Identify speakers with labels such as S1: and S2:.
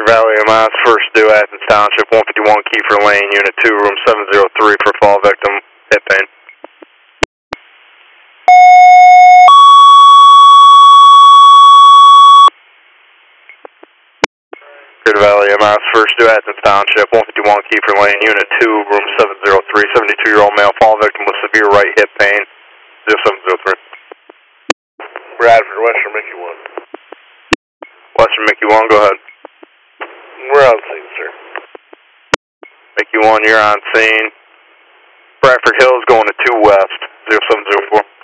S1: Valley MIS, first due, Athens Township, 151 Kiefer Lane, Unit 2, room 703 for fall victim, hip pain. Greater Valley MIS, first due, Athens Township, 151 Kiefer Lane, Unit 2, room 703, 72-year-old male fall victim with severe right hip pain, 0703.
S2: Bradford, Western Mickey 1.
S1: Western Mickey 1, go ahead.
S2: We're on scene, sir.
S1: Mickey 1, you're on scene. Bradford Hills going to 2 West, 0704.